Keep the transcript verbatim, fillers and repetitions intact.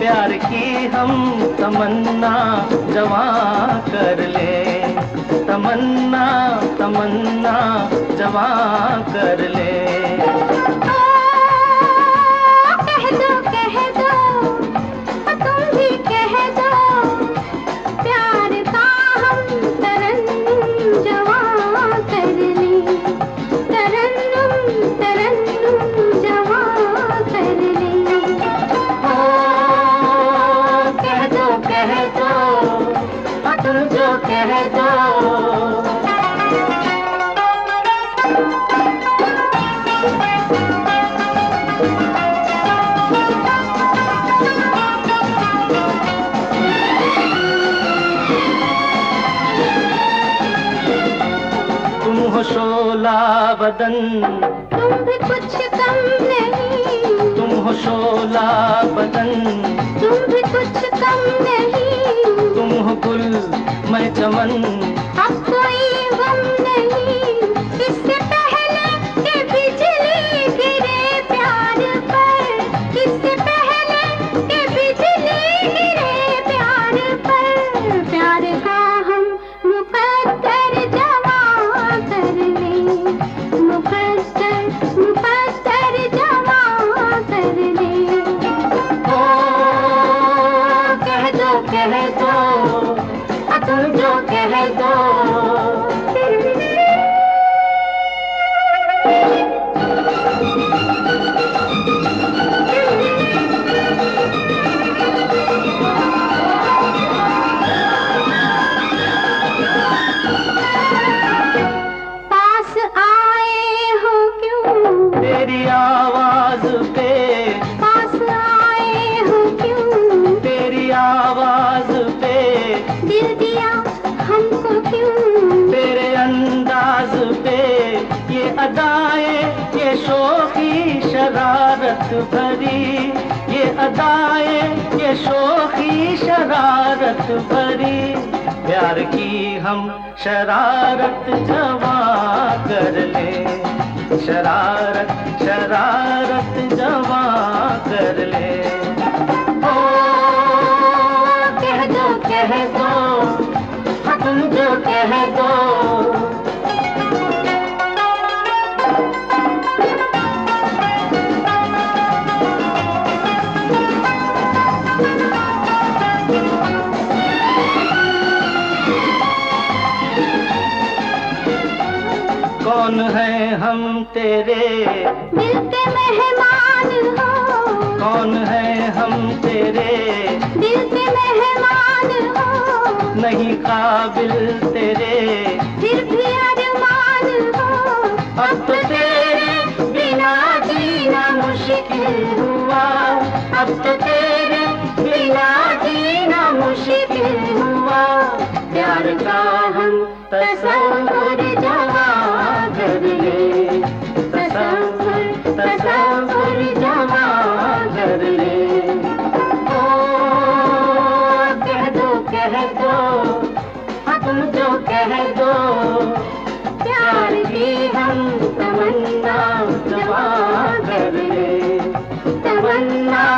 प्यार की हम तमन्ना जवां कर ले, तमन्ना तमन्ना जवां कर ले। तुम हो शोला बदन, तुम भी कुछ कम नहीं। तुम हो शोला बदन, तुम भी कुछ कम नहीं। तुम हो गुल मैं चमन, अब कोई गम नहीं। इससे पहले कि बिजली गिरे प्यार पर, इससे पहले कि बिजली गिरे प्यार पर, प्यार का हम मुकद्दर जवां कर ले, मुकद्दर मुकद्दर जवां कर ले। ओ कह दो कह दो तुम जो कह दो। पास आए हो क्यों तेरी आवाज पे, पास आए हो क्यों तेरी आवाज पे, दिल दिया हमको क्यों, तेरे अंदाज पे ये अदाएं ये शोखी शरारत भरी, ये अदाएं ये शोखी शरारत भरी, प्यार की हम शरारत जवां कर ले, शरारत शरारत जवां कर ले। ओ कह दो कह दो तुम जो कह दो। कौन है हम तेरे दिल के मेहमान हो, कौन है हम तेरे दिल के मेहमान हो, नहीं काबिल तेरे, फिर भी अरमान हो। अब तो तेरे बिना जीना मुश्किल हुआ, अब तो तेरे बिना जीना मुश्किल हुआ, प्यार का हम तसव्वुर जवां कर ले, तसव्वुर तसव्वुर जवां कर ले। ओ कह दो कह दो तुम जो कह दो, प्यार की हम तमन्ना जवां कर ले, तमन्ना